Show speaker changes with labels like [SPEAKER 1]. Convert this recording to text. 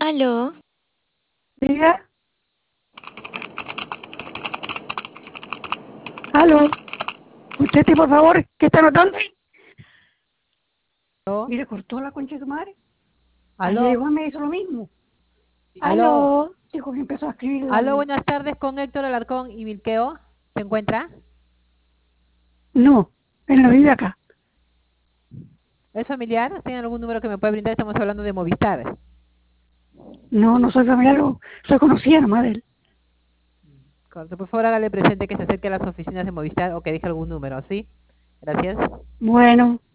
[SPEAKER 1] Aló,
[SPEAKER 2] Diga, aló, conteste por favor, ¿qué está anotando?
[SPEAKER 3] ¿Aló?
[SPEAKER 2] Mire, cortó la concha de su madre. Ayer
[SPEAKER 3] ¿Aló?
[SPEAKER 2] igual me hizo lo mismo.
[SPEAKER 3] ¿Aló?
[SPEAKER 2] Aló, dijo que empezó a escribir
[SPEAKER 3] ¿Aló? Buenas tardes con Héctor Alarcón y Milqueo. ¿Se encuentra?
[SPEAKER 2] No, él no vive acá.
[SPEAKER 3] ¿Es familiar? ¿Tiene algún número que me pueda brindar? Estamos hablando de Movistar.
[SPEAKER 2] No, no soy familiar, soy conocida nomás de él.
[SPEAKER 3] Correcto. Por favor, hágale presente que se acerque a las oficinas de Movistar o que deje algún número, ¿sí? Gracias.
[SPEAKER 2] Bueno.